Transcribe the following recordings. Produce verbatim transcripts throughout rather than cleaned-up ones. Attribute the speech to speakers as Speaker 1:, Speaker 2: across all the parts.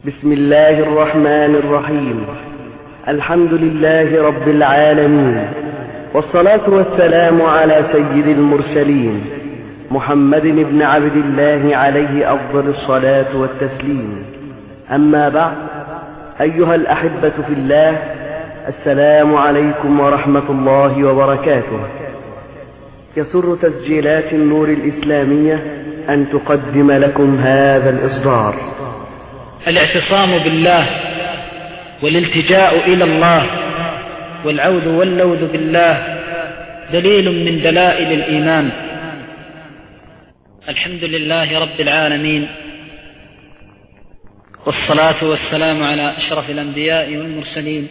Speaker 1: بسم الله الرحمن الرحيم. الحمد لله رب العالمين، والصلاة والسلام على سيد المرسلين محمد بن عبد الله عليه أفضل الصلاة والتسليم. أما بعد، أيها الأحبة في الله، السلام عليكم ورحمة الله وبركاته. يسر تسجيلات النور الإسلامية أن تقدم لكم هذا الإصدار.
Speaker 2: الاعتصام بالله والالتجاء إلى الله والعوذ واللوذ بالله دليل من دلائل الإيمان. الحمد لله رب العالمين، والصلاة والسلام على أشرف الأنبياء والمرسلين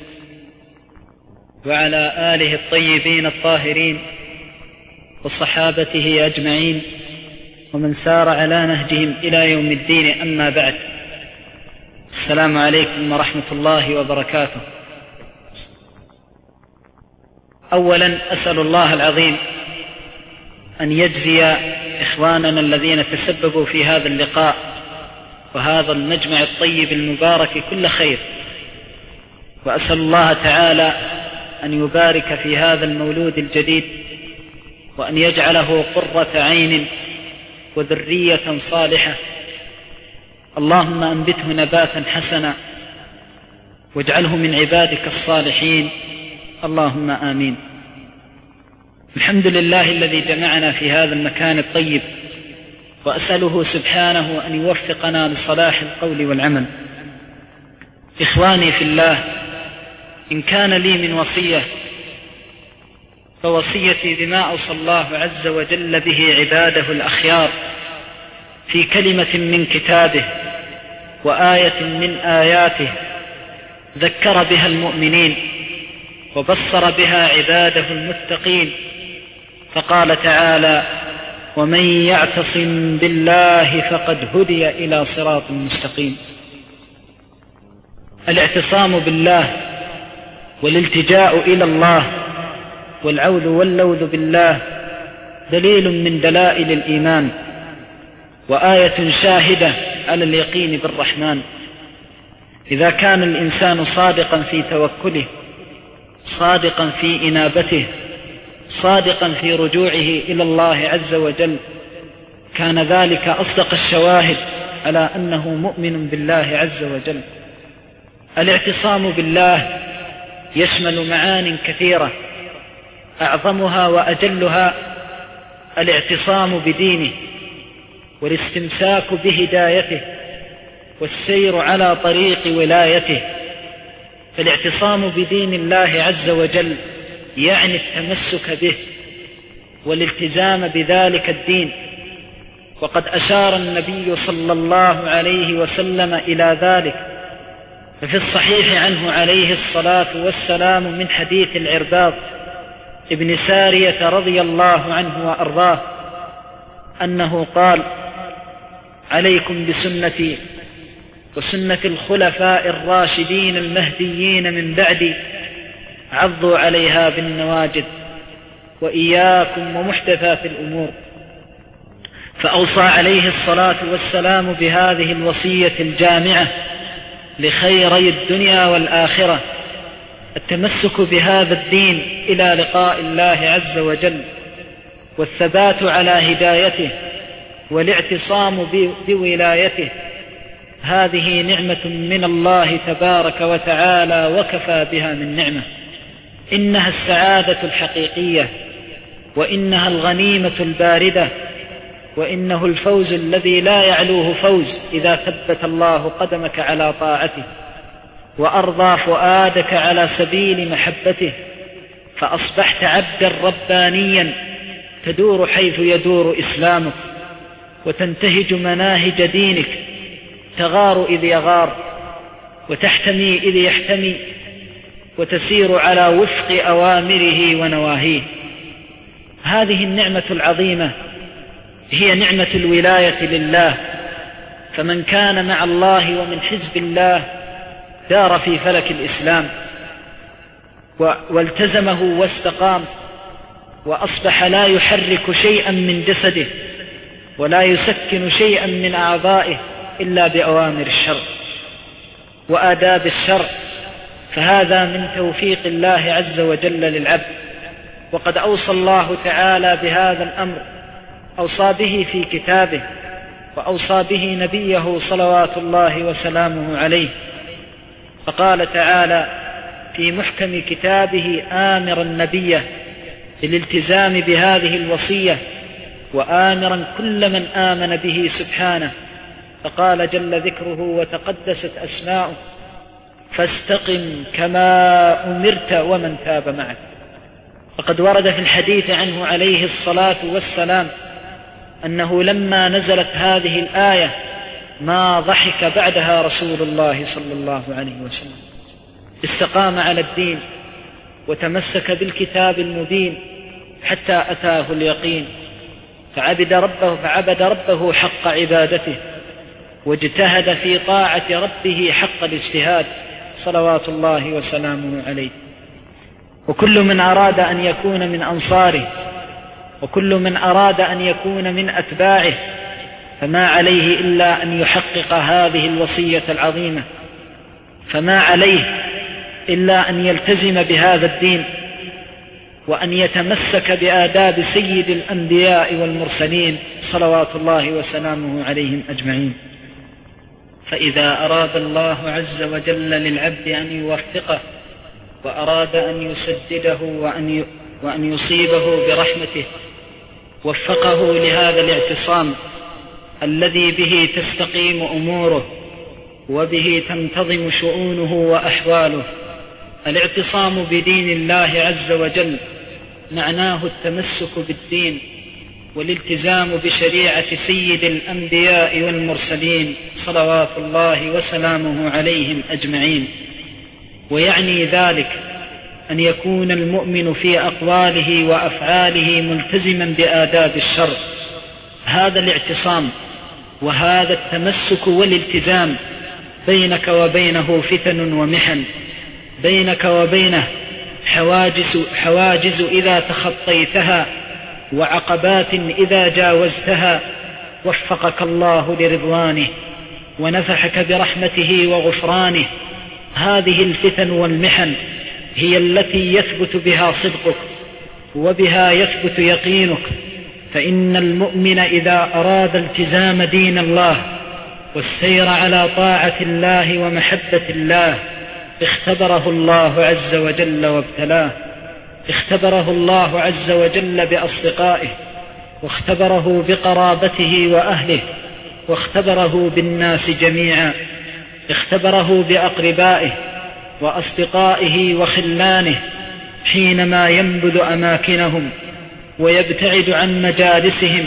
Speaker 2: وعلى آله الطيبين الطاهرين وصحابته أجمعين ومن سار على نهجهم إلى يوم الدين. أما بعد، السلام عليكم ورحمة الله وبركاته. أولا أسأل الله العظيم أن يجزي إخواننا الذين تسببوا في هذا اللقاء وهذا المجمع الطيب المبارك كل خير، وأسأل الله تعالى أن يبارك في هذا المولود الجديد وأن يجعله قرة عين وذرية صالحة. اللهم أنبته نباتا حسنا واجعله من عبادك الصالحين، اللهم آمين. الحمد لله الذي جمعنا في هذا المكان الطيب، وأسأله سبحانه أن يوفقنا لصلاح القول والعمل. إخواني في الله، إن كان لي من وصية فوصيتي بما أوصى الله عز وجل به عباده الأخيار في كلمة من كتابه وآية من آياته ذكر بها المؤمنين وبصر بها عباده المتقين. فقال تعالى: ومن يعتصم بالله فقد هدي إلى صراط مستقيم. الاعتصام بالله والالتجاء إلى الله والعوذ واللوذ بالله دليل من دلائل الإيمان، وآية شاهدة على اليقين بالرحمن. إذا كان الإنسان صادقا في توكله، صادقا في إنابته، صادقا في رجوعه إلى الله عز وجل، كان ذلك أصدق الشواهد على أنه مؤمن بالله عز وجل. الاعتصام بالله يشمل معان كثيرة، أعظمها وأجلها الاعتصام بدينه والاستمساك بهدايته والسير على طريق ولايته. فالاعتصام بدين الله عز وجل يعني التمسك به والالتزام بذلك الدين. وقد أشار النبي صلى الله عليه وسلم إلى ذلك، ففي الصحيح عنه عليه الصلاة والسلام من حديث العرباض ابن سارية رضي الله عنه وأرضاه أنه قال: عليكم بسنتي وسنة الخلفاء الراشدين المهديين من بعدي، عضوا عليها بالنواجذ، وإياكم ومحدثات الأمور. فأوصى عليه الصلاة والسلام بهذه الوصية الجامعة لخيري الدنيا والآخرة: التمسك بهذا الدين إلى لقاء الله عز وجل، والثبات على هدايته، والاعتصام بولايته. هذه نعمة من الله تبارك وتعالى، وكفى بها من نعمة. إنها السعادة الحقيقية، وإنها الغنيمة الباردة، وإنه الفوز الذي لا يعلوه فوز إذا ثبت الله قدمك على طاعته وأرضى فؤادك على سبيل محبته، فأصبحت عبدا ربانيا تدور حيث يدور إسلامك، وتنتهج مناهج دينك، تغار إذ يغار وتحتمي إذ يحتمي، وتسير على وفق أوامره ونواهيه. هذه النعمة العظيمة هي نعمة الولاية لله، فمن كان مع الله ومن حزب الله دار في فلك الإسلام والتزمه واستقام، وأصبح لا يحرك شيئا من جسده ولا يسكن شيئا من أعضائه إلا بأوامر الشرع. وآداب الشرع، فهذا من توفيق الله عز وجل للعبد. وقد أوصى الله تعالى بهذا الأمر، أوصى به في كتابه، وأوصى به نبيه صلوات الله وسلامه عليه. فقال تعالى في محكم كتابه آمرا نبيه بالالتزام بهذه الوصية، وآمرا كل من آمن به سبحانه، فقال جل ذكره وتقدست أسماؤه فاستقم كما أمرت ومن تاب معك. فقد ورد في الحديث عنه عليه الصلاة والسلام أنه لما نزلت هذه الآية ما ضحك بعدها رسول الله صلى الله عليه وسلم، استقام على الدين وتمسك بالكتاب المبين حتى أتاه اليقين، فعبد ربه, فعبد ربه حق عبادته، واجتهد في طاعة ربه حق الاجتهاد صلوات الله وسلامه عليه. وكل من أراد أن يكون من أنصاره، وكل من أراد أن يكون من أتباعه، فما عليه إلا أن يحقق هذه الوصية العظيمة، فما عليه إلا أن يلتزم بهذا الدين، وأن يتمسك بآداب سيد الأنبياء والمرسلين صلوات الله وسلامه عليهم أجمعين. فإذا أراد الله عز وجل للعبد أن يوفقه، وأراد أن يسدده وأن وأن يصيبه برحمته، وفقه لهذا الاعتصام الذي به تستقيم أموره وبه تنتظم شؤونه وأحواله. الاعتصام بدين الله عز وجل معناه التمسك بالدين والالتزام بشريعة سيد الأنبياء والمرسلين صلوات الله وسلامه عليهم أجمعين. ويعني ذلك أن يكون المؤمن في أقواله وأفعاله ملتزما بآداب الشرع. هذا الاعتصام وهذا التمسك والالتزام بينك وبينه فتن ومحن، بينك وبينه حواجز, حواجز إذا تخطيتها، وعقبات إذا جاوزتها. وفقك الله لرضوانه ونفحك برحمته وغفرانه. هذه الفتن والمحن هي التي يثبت بها صدقك وبها يثبت يقينك. فإن المؤمن إذا أراد التزام دين الله والسير على طاعة الله ومحبة الله اختبره الله عز وجل وابتلاه. اختبره الله عز وجل بأصدقائه، واختبره بقرابته وأهله، واختبره بالناس جميعا. اختبره بأقربائه وأصدقائه وخلانه حينما ينبذ أماكنهم ويبتعد عن مجالسهم،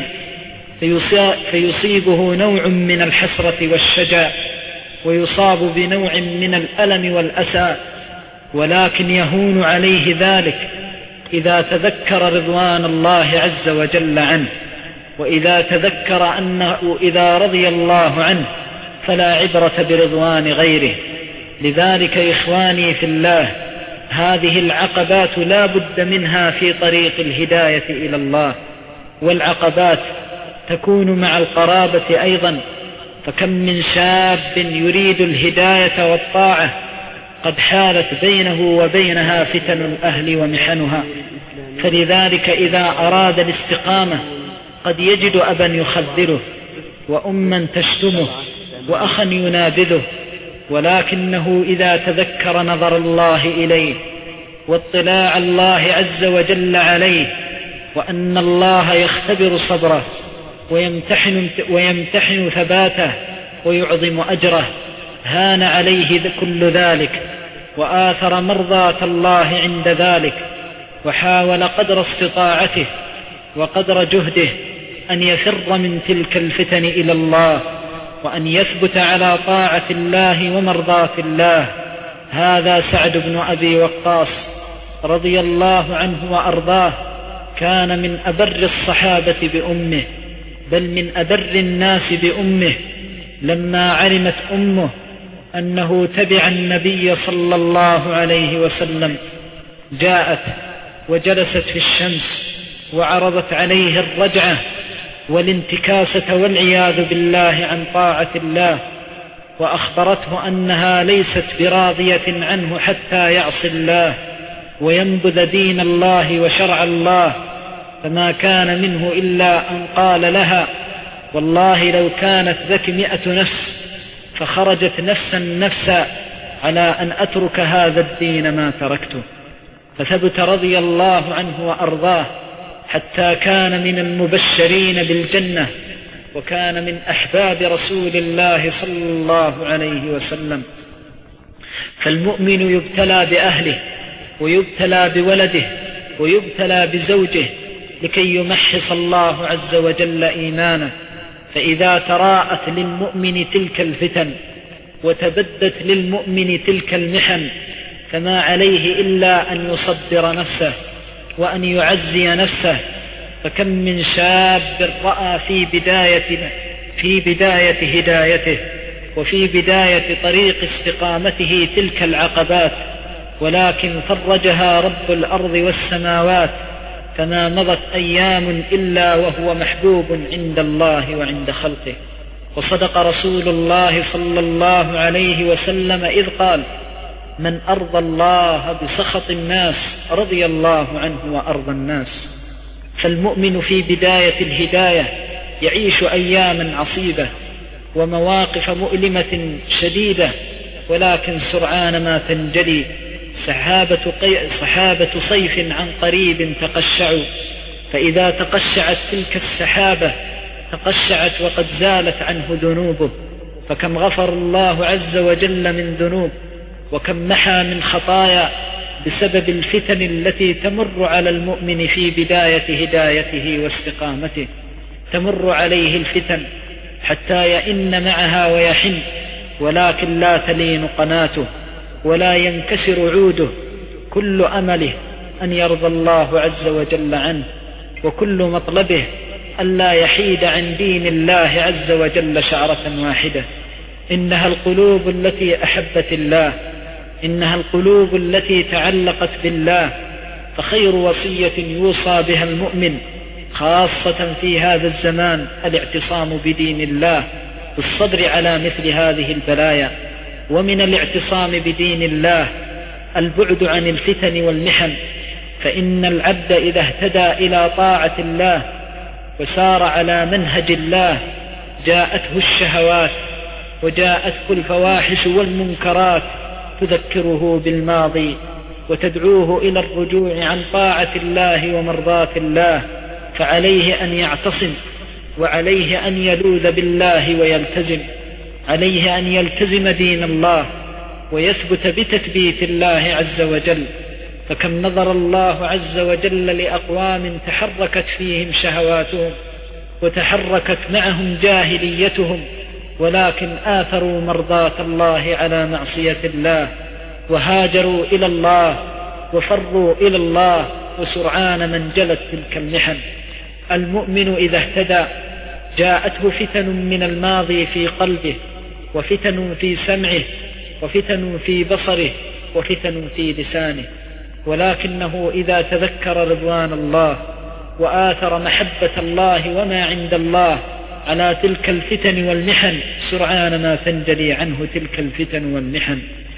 Speaker 2: فيصيبه نوع من الحسرة والشجا، ويصاب بنوع من الألم والأسى، ولكن يهون عليه ذلك إذا تذكر رضوان الله عز وجل عنه، وإذا تذكر أنه إذا رضي الله عنه فلا عبرة برضوان غيره. لذلك إخواني في الله، هذه العقبات لا بد منها في طريق الهداية إلى الله، والعقبات تكون مع القرابة أيضا. فكم من شاب يريد الهداية والطاعة قد حالت بينه وبينها فتن الأهل ومحنها. فلذلك إذا أراد الاستقامة قد يجد أبا يخذله، وأما تشتمه، وأخا ينابذه، ولكنه إذا تذكر نظر الله إليه واطلاع الله عز وجل عليه، وأن الله يختبر صبره ويمتحن, ويمتحن ثباته ويعظم أجره، هان عليه كل ذلك، وآثر مرضاة الله عند ذلك، وحاول قدر استطاعته وقدر جهده أن يفر من تلك الفتن إلى الله، وأن يثبت على طاعة الله ومرضاة الله. هذا سعد بن أبي وقاص رضي الله عنه وأرضاه، كان من أبر الصحابة بأمه، بل من أبر الناس بأمه. لما علمت أمه أنه تبع النبي صلى الله عليه وسلم جاءت وجلست في الشمس وعرضت عليه الرجعة والانتكاسة والعياذ بالله عن طاعة الله، وأخبرته أنها ليست براضية عنه حتى يعصي الله وينبذ دين الله وشرع الله، فما كان منه إلا أن قال لها: والله لو كانت ذك مئة نفس فخرجت نفسا نفسا على أن أترك هذا الدين ما تركته. فثبت رضي الله عنه وأرضاه حتى كان من المبشرين بالجنة، وكان من أحباب رسول الله صلى الله عليه وسلم. فالمؤمن يبتلى بأهله ويبتلى بولده ويبتلى بزوجه لكي يمحص الله عز وجل إيمانه. فإذا تراءت للمؤمن تلك الفتن وتبدت للمؤمن تلك المحن فما عليه إلا أن يصبر نفسه وأن يعزي نفسه. فكم من شاب رأى في بداية في بداية هدايته وفي بداية طريق استقامته تلك العقبات، ولكن فرجها رب الأرض والسماوات، فما مضت أيام إلا وهو محبوب عند الله وعند خلقه. وصدق رسول الله صلى الله عليه وسلم إذ قال: من أرضى الله بسخط الناس رضي الله عنه وأرضى الناس. فالمؤمن في بداية الهداية يعيش أياما عصيبة ومواقف مؤلمة شديدة، ولكن سرعان ما تنجلي سحابة, سحابة صيف عن قريب تقشع. فإذا تقشعت تلك السحابة تقشعت وقد زالت عنه ذنوبه. فكم غفر الله عز وجل من ذنوب، وكم محى من خطايا بسبب الفتن التي تمر على المؤمن في بداية هدايته واستقامته. تمر عليه الفتن حتى يئن معها ويحن، ولكن لا تلين قناته ولا ينكسر عوده. كل أمله أن يرضى الله عز وجل عنه، وكل مطلبه ألا يحيد عن دين الله عز وجل شعرة واحدة. إنها القلوب التي أحبت الله، إنها القلوب التي تعلقت بالله. فخير وصية يوصى بها المؤمن خاصة في هذا الزمان الاعتصام بدين الله بالصبر على مثل هذه البلايا. ومن الاعتصام بدين الله البعد عن الفتن والمحن، فإن العبد إذا اهتدى إلى طاعة الله وسار على منهج الله جاءته الشهوات وجاءته الفواحش والمنكرات تذكره بالماضي وتدعوه إلى الرجوع عن طاعة الله ومرضاة الله. فعليه أن يعتصم، وعليه أن يلوذ بالله ويلتزم، عليه أن يلتزم دين الله ويثبت بتثبيت الله عز وجل. فكم نظر الله عز وجل لأقوام تحركت فيهم شهواتهم وتحركت معهم جاهليتهم، ولكن آثروا مرضاة الله على معصية الله، وهاجروا إلى الله وفروا إلى الله، وسرعان من جلت تلك المحن. المؤمن إذا اهتدى جاءته فتن من الماضي في قلبه، وفتن في سمعه، وفتن في بصره، وفتن في لسانه، ولكنه إذا تذكر رضوان الله وآثر محبة الله وما عند الله على تلك الفتن والمحن سرعان ما تنجلي عنه تلك الفتن والمحن.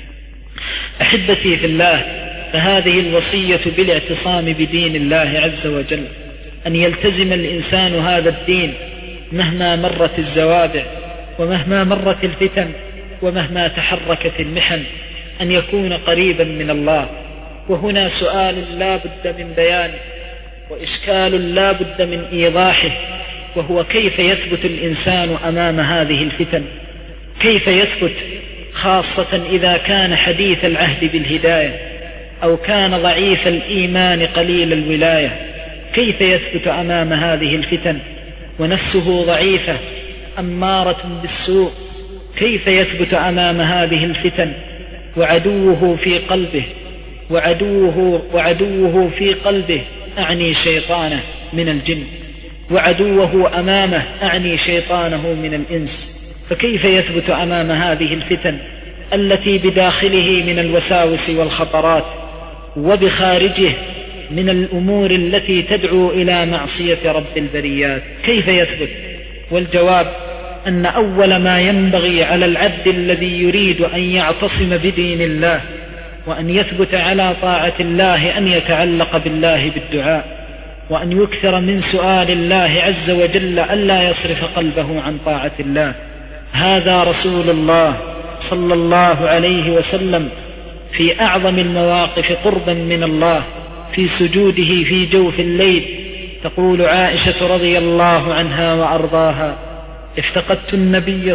Speaker 2: أحبتي في الله، فهذه الوصية بالاعتصام بدين الله عز وجل، أن يلتزم الإنسان هذا الدين مهما مرت الزوابع ومهما مرت الفتن ومهما تحركت المحن، أن يكون قريبا من الله. وهنا سؤال لا بد من بيانه وإشكال لا بد من إيضاحه، وهو كيف يثبت الإنسان أمام هذه الفتن؟ كيف يثبت، خاصة إذا كان حديث العهد بالهداية أو كان ضعيف الإيمان قليل الولاية؟ كيف يثبت أمام هذه الفتن ونفسه ضعيفة أمارة بالسوء؟ كيف يثبت أمام هذه الفتن وعدوه في قلبه وعدوه, وعدوه في قلبه أعني شيطانه من الجن، وعدوه أمامه أعني شيطانه من الإنس؟ فكيف يثبت أمام هذه الفتن التي بداخله من الوساوس والخطرات وبخارجه من الأمور التي تدعو إلى معصية رب البريات؟ كيف يثبت؟ والجواب أن أول ما ينبغي على العبد الذي يريد أن يعتصم بدين الله وأن يثبت على طاعة الله أن يتعلق بالله بالدعاء، وأن يكثر من سؤال الله عز وجل ألا يصرف قلبه عن طاعة الله. هذا رسول الله صلى الله عليه وسلم في أعظم المواقف قربا من الله في سجوده في جوف الليل. تقول عائشة رضي الله عنها وأرضاها: افتقدت النبي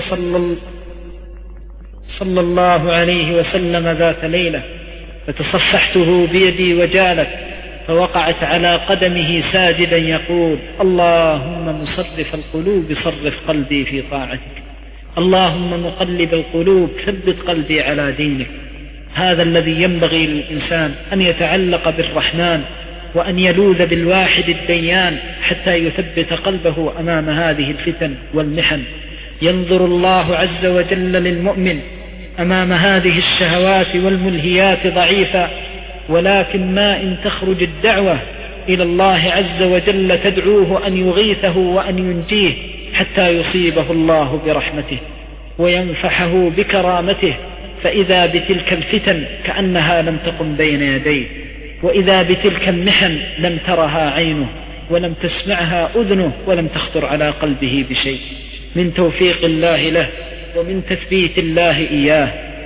Speaker 2: صلى الله عليه وسلم ذات ليلة فتصفحته بيدي وجالت، فوقعت على قدمه ساجدا يقول: اللهم مصرف القلوب صرف قلبي في طاعتك، اللهم مقلب القلوب ثبت قلبي على دينك. هذا الذي ينبغي للإنسان أن يتعلق بالرحمن وأن يلوذ بالواحد الديان حتى يثبت قلبه أمام هذه الفتن والمحن. ينظر الله عز وجل للمؤمن أمام هذه الشهوات والملهيات ضعيفا، ولكن ما إن تخرج الدعوة إلى الله عز وجل تدعوه أن يغيثه وأن ينجيه حتى يصيبه الله برحمته وينفحه بكرامته، فإذا بتلك الفتن كأنها لم تقم بين يديه، وإذا بتلك المحن لم ترها عينه ولم تسمعها أذنه ولم تخطر على قلبه بشيء، من توفيق الله له ومن تثبيت الله إياه.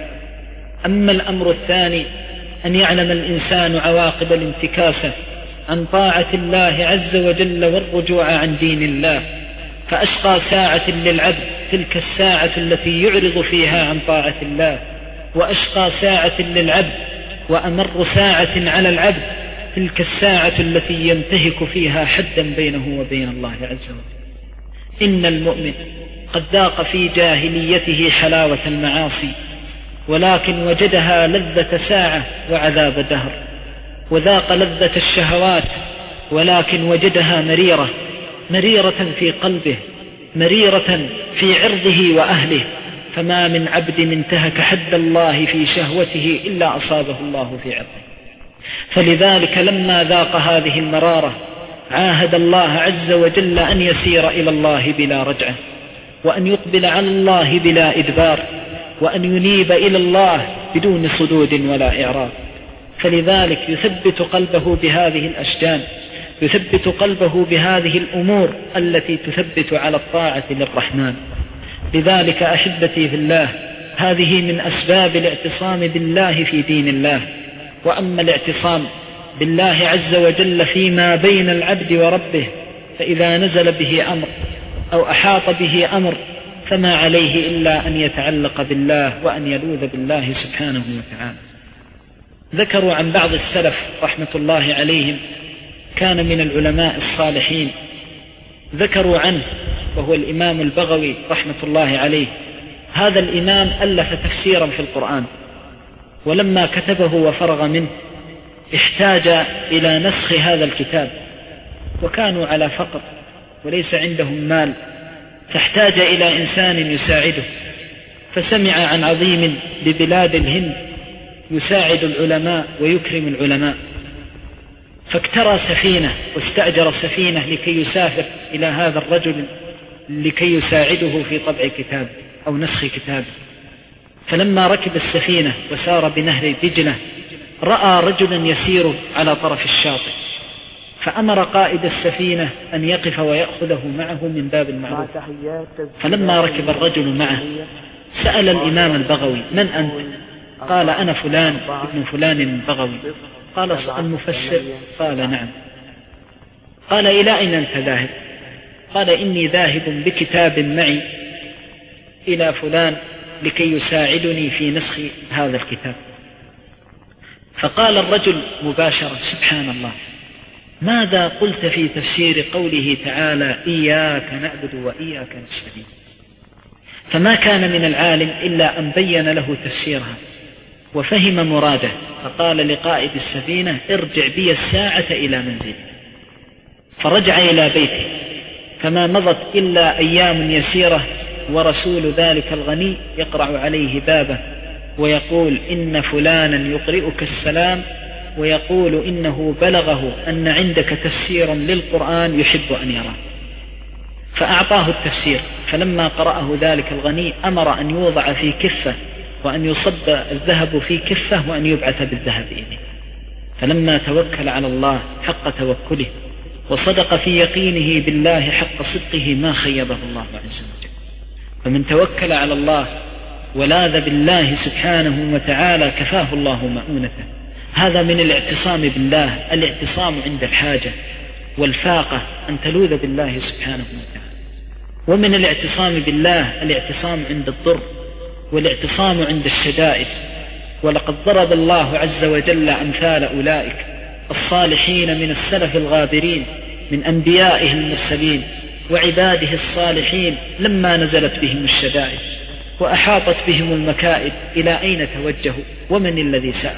Speaker 2: أما الأمر الثاني أن يعلم الإنسان عواقب الانتكاسة عن طاعة الله عز وجل والرجوع عن دين الله، فأشقى ساعة للعبد تلك الساعة التي يعرض فيها عن طاعة الله، وأشقى ساعة للعبد وأمر ساعة على العبد تلك الساعة التي ينتهك فيها حدا بينه وبين الله عز وجل. إن المؤمن قد ذاق في جاهليته حلاوة المعاصي، ولكن وجدها لذة ساعة وعذاب دهر، وذاق لذة الشهوات ولكن وجدها مريرة، مريرة في قلبه، مريرة في عرضه وأهله. فما من عبد انتهك حد الله في شهوته إلا أصابه الله في عرضه. فلذلك لما ذاق هذه المرارة عاهد الله عز وجل أن يسير إلى الله بلا رجعة، وأن يقبل على الله بلا إدبار، وأن ينيب إلى الله بدون صدود ولا إعراض. فلذلك يثبت قلبه بهذه الأشجان، يثبت قلبه بهذه الأمور التي تثبت على الطاعة للرحمن. لذلك أحبتي في الله، هذه من أسباب الاعتصام بالله في دين الله. وأما الاعتصام بالله عز وجل فيما بين العبد وربه، فإذا نزل به أمر أو أحاط به أمر فما عليه إلا أن يتعلق بالله وأن يلوذ بالله سبحانه وتعالى. ذكروا عن بعض السلف رحمة الله عليهم، كان من العلماء الصالحين، ذكروا عنه وهو الإمام البغوي رحمة الله عليه. هذا الإمام ألف تفسيرا في القرآن، ولما كتبه وفرغ منه احتاج إلى نسخ هذا الكتاب، وكانوا على فقر وليس عندهم مال، فاحتاج إلى إنسان يساعده، فسمع عن عظيم ببلاد الهند يساعد العلماء ويكرم العلماء، فاكترى سفينة واستأجر سفينة لكي يسافر إلى هذا الرجل لكي يساعده في طبع كتاب أو نسخ كتاب. فلما ركب السفينة وسار بنهر دجلة رأى رجلا يسير على طرف الشاطئ، فأمر قائد السفينة أن يقف ويأخذه معه من باب المعروف. فلما ركب الرجل معه سأل الإمام البغوي: من أنت؟ قال: أنا فلان ابن فلان البغوي. قال: المفسر؟ قال: نعم. قال: إلى أين أنت ذاهب؟ قال: إني ذاهب بكتاب معي إلى فلان لكي يساعدني في نسخ هذا الكتاب. فقال الرجل مباشرة: سبحان الله، ماذا قلت في تفسير قوله تعالى: إياك نعبد وإياك نستعين؟ فما كان من العالم إلا أن بين له تفسيرها وفهم مراده، فقال لقائد السفينة: ارجع بي الساعة إلى منزل. فرجع إلى بيته، فما مضت إلا أيام يسيرة ورسول ذلك الغني يقرع عليه بابه ويقول: إن فلانا يقرئك السلام ويقول إنه بلغه أن عندك تفسيرا للقرآن يحب أن يراه. فأعطاه التفسير، فلما قرأه ذلك الغني أمر أن يوضع في كفة وأن يصب الذهب في كفة وأن يبعث بالذهب إليه. فلما توكل على الله حق توكله وصدق في يقينه بالله حق صدقه ما خيبه الله عز وجل. فمن توكل على الله ولاذ بالله سبحانه وتعالى كفاه الله مؤونته. هذا من الاعتصام بالله، الاعتصام عند الحاجة والفاقة أن تلوذ بالله سبحانه وتعالى. ومن الاعتصام بالله الاعتصام عند الضر والاعتصام عند الشدائد. ولقد ضرب الله عز وجل أمثال أولئك الصالحين من السلف الغابرين من أنبيائه المرسلين وعباده الصالحين لما نزلت بهم الشدائد وأحاطت بهم المكائد إلى أين توجهوا ومن الذي سأل؟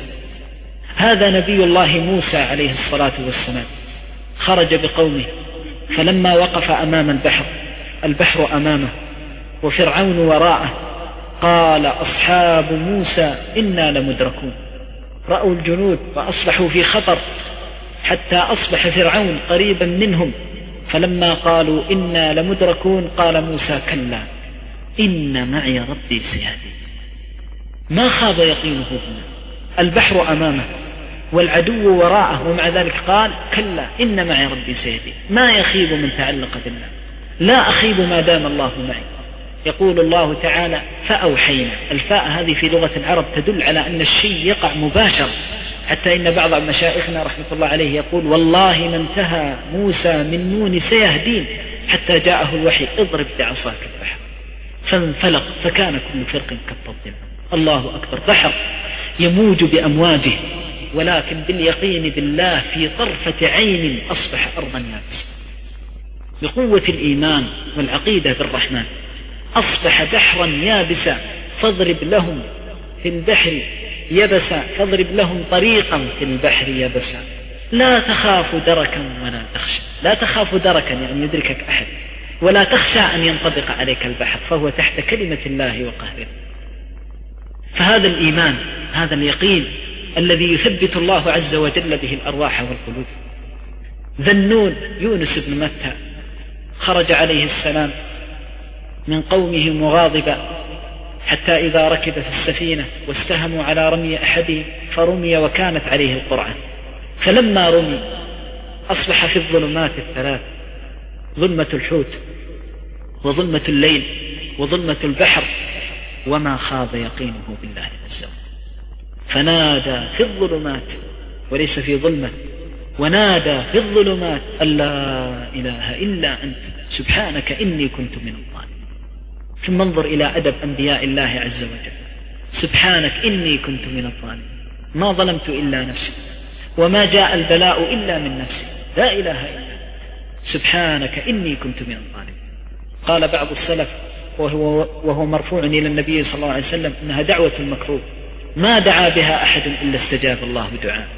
Speaker 2: هذا نبي الله موسى عليه الصلاة والسلام خرج بقومه، فلما وقف أمام البحر، البحر أمامه وفرعون وراءه، قال أصحاب موسى إنا لمدركون. رأوا الجنود وأصبحوا في خطر حتى أصبح فرعون قريبا منهم، فلما قالوا إنا لمدركون قال موسى كلا إن معي ربي سيهدين. ما خاب يقينه بالله، البحر أمامه والعدو وراءه ومع ذلك قال كلا إن معي ربي سيهدين. ما يخيب من تعلق بالله، لا أخيب ما دام الله معي. يقول الله تعالى فأوحينا. الفاء هذه في لغة العرب تدل على أن الشيء يقع مباشر، حتى إن بعض مشايخنا رحمة الله عليه يقول والله ما انتهى موسى من نون سيهدين حتى جاءه الوحي اضرب بعصاك البحر فانفلق فكان كل فرق كالطود. الله أكبر، بحر يموج بأمواجه ولكن باليقين بالله في طرفة عين أصبح أرضا يابسة. بقوة الإيمان والعقيدة بالرحمن أصبح بحرا يابسا فاضرب لهم في البحر يبسا فاضرب لهم طريقا في البحر يبسا لا تخاف دركا ولا تخشى. لا تخاف دركا يعني يدركك أحد، ولا تخشى أن ينطبق عليك البحر، فهو تحت كلمة الله وقهره. فهذا الإيمان، هذا اليقين الذي يثبت الله عز وجل به الأرواح والقلوب. ذنون يونس بن متى خرج عليه السلام من قومه مغاضبا حتى إذا ركب في السفينة واستهموا على رمي أحدهم فرمي وكانت عليه القرعة، فلما رمي أصبح في الظلمات الثلاث، ظلمة الحوت وظلمة الليل وظلمة البحر، وما خاب يقينه بالله عز وجل. فنادى في الظلمات وليس في ظلمة، ونادى في الظلمات أن لا إله إلا أنت سبحانك إني كنت من الظالمين. ثم انظر إلى أدب أنبياء الله عز وجل، سبحانك إني كنت من الظالمين، ما ظلمت إلا نفسي وما جاء البلاء إلا من نفسي، لا إله إلا أنت سبحانك إني كنت من الظالمين. قال بعض السلف وهو, وهو مرفوع إلى النبي صلى الله عليه وسلم إنها دعوة المكروه ما دعا بها أحد إلا استجاب الله دعاء،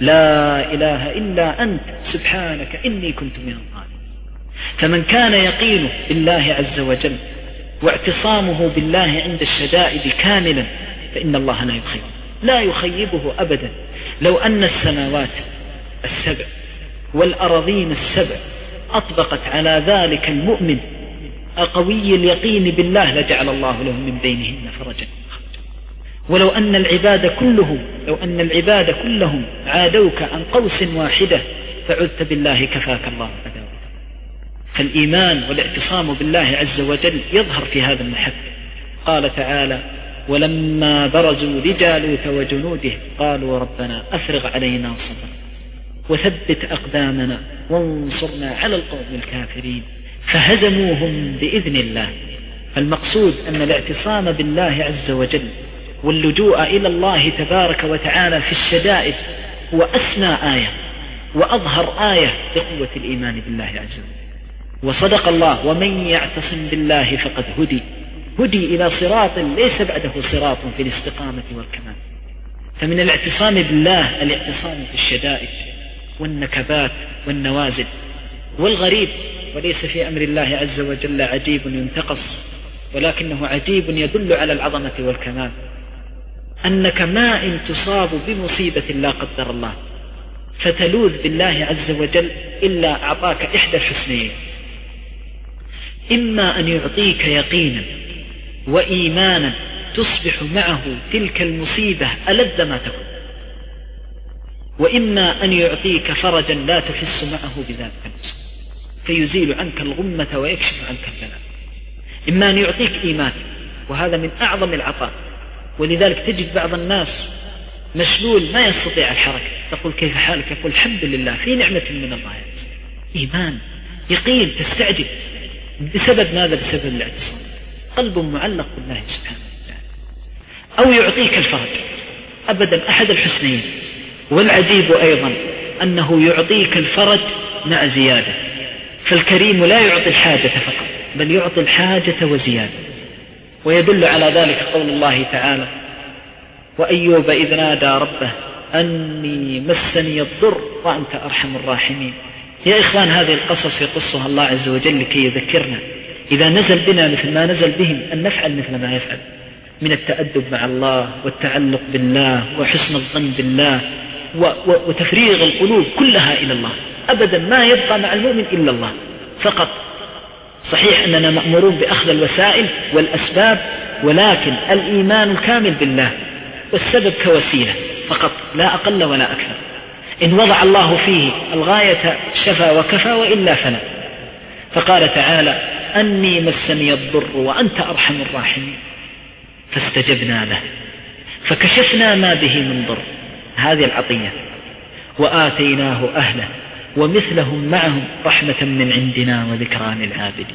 Speaker 2: لا إله إلا أنت سبحانك إني كنت من الظالمين. فمن كان يقينه بالله عز وجل واعتصامه بالله عند الشدائد كاملا فإن الله لا يخيبه، لا يخيبه أبدا. لو أن السماوات السبع والأراضين السبع أطبقت على ذلك المؤمن القوي اليقين بالله لجعل الله له من بينهن فرجا. ولو أن العباد كلهم لو أن العباد كلهم عادوك عن قوس واحدة فعذت بالله كفاك الله عداوة. فالإيمان والاعتصام بالله عز وجل يظهر في هذا المحك. قال تعالى ولما برزوا لجالوت وجنوده قالوا ربنا أفرغ علينا صبرا وثبت أقدامنا وانصرنا على القوم الكافرين فهزموهم بإذن الله. فالمقصود أن الاعتصام بالله عز وجل واللجوء إلى الله تبارك وتعالى في الشدائد هو أسمى آية وأظهر آية لقوة الإيمان بالله عز وجل. وصدق الله ومن يعتصم بالله فقد هدي هدي إلى صراط ليس بعده صراط في الاستقامة والكمال. فمن الاعتصام بالله الاعتصام في الشدائد والنكبات والنوازل والغريب. وليس في أمر الله عز وجل عجيب ينتقص ولكنه عجيب يدل على العظمة والكمال. أنك ما إن تصاب بمصيبة لا قدر الله فتلوذ بالله عز وجل إلا أعطاك إحدى الحسنين، إما أن يعطيك يقينا وإيمانا تصبح معه تلك المصيبة ألذ ما تكون، وإما أن يعطيك فرجا لا تحس معه بذلك النصر فيزيل عنك الغمة ويكشف عنك البلاء. إما أن يعطيك إيمان، وهذا من أعظم العطاء، ولذلك تجد بعض الناس مشلول ما يستطيع الحركة، تقول كيف حالك؟ يقول الحمد لله في نعمة من الله. إيمان، يقين، تستعجب. بسبب ماذا؟ بسبب الاعتصام، قلب معلق بالله سبحانه وتعالى. أو يعطيك الفرج، أبدا أحد الحسنين. والعجيب أيضا أنه يعطيك الفرج مع زيادة، فالكريم لا يعطي الحاجة فقط بل يعطي الحاجة وزيادة. ويدل على ذلك قول الله تعالى: وأيوب إذ نادى ربه أني مسني الضر وأنت أرحم الراحمين. يا إخوان، هذه القصص يقصها الله عز وجل لكي يذكرنا إذا نزل بنا مثل ما نزل بهم أن نفعل مثل ما يفعل من التأدب مع الله والتعلق بالله وحسن الظن بالله وتفريغ القلوب كلها إلى الله. أبدا ما يبقى مع المؤمن إلا الله فقط. صحيح أننا مأمورون بأخذ الوسائل والأسباب، ولكن الإيمان الكامل بالله والسبب كوسيلة فقط لا أقل ولا أكثر. إن وضع الله فيه الغاية شفى وكفى، وإلا فلا. فقال تعالى: أني مسني الضر وأنت أرحم الراحمين، فاستجبنا له فكشفنا ما به من ضر، هذه العطية، وآتيناه أهله ومثلهم معهم رحمة من عندنا وذكرى للعابدين.